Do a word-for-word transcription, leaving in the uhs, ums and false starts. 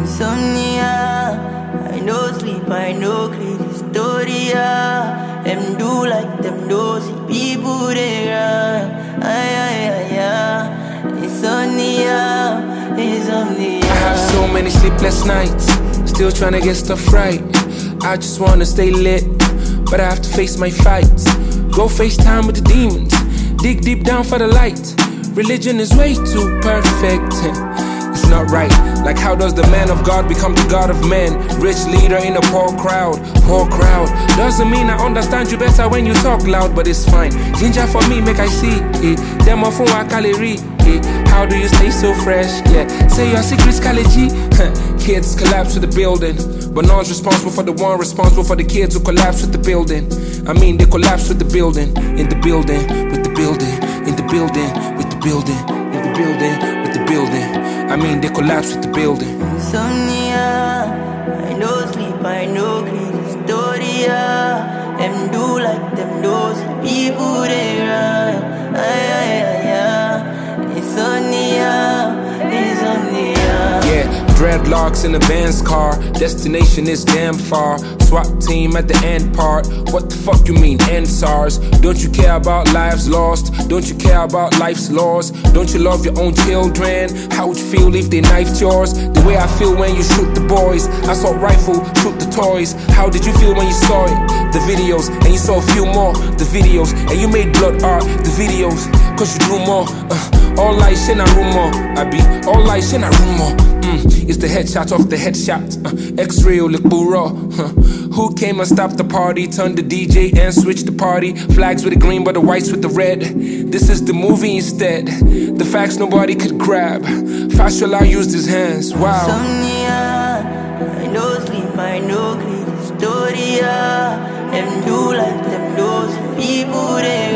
Insomnia, I no sleep, I no create historia. Them do like them do see people they run. Ay, ay, ay, ay. Insomnia, insomnia. I have so many sleepless nights, still trying to get stuff right. I just wanna stay lit, but I have to face my fights. Go FaceTime with the demons, dig deep down for the light. Religion is way too perfect. It's not right. Like how does the man of God become the God of men? Rich leader in a poor crowd, poor crowd. Doesn't mean I understand you better when you talk loud, but it's fine. Ginger for me, make I see it. Demo for a calorie. How do you stay so fresh? Yeah, say your secret's Kaleji. Kids collapse with the building, but no one's responsible for the one responsible for the kids who collapse with the building. I mean, they collapse with the building, in the building, with the building, in the building, with the building, in the building, with the building. I mean, they collapse with the building. Insomnia, I no sleep, I no create historia. Them do like them those people they run. Ay, ay, ay, ay. Insomnia, insomnia. Yeah, dreadlocks in the Benz car. Destination is damn far. SWAT team at the end part. What the fuck you mean, N SARS? Don't you care about lives lost? Don't you care about life's laws? Don't you love your own children? How would you feel if they knifed yours? The way I feel when you shoot the boys. Assault rifle, shoot the toys. How did you feel when you saw it? The videos, and you saw a few more. The videos, and you made blood art. The videos, cause you do more. uh, All lies in a rumor. I be all lies in a rumor. Mm, it's the headshot of the headshot. uh, X-ray look raw. huh. Who came and stopped the party? Turned the D J and switched the party. Flags with the green but the whites with the red. This is the movie instead. The facts nobody could grab. Fashola used his hands, wow. Insomnia, I no sleep, I no create historia. Them do like them those people they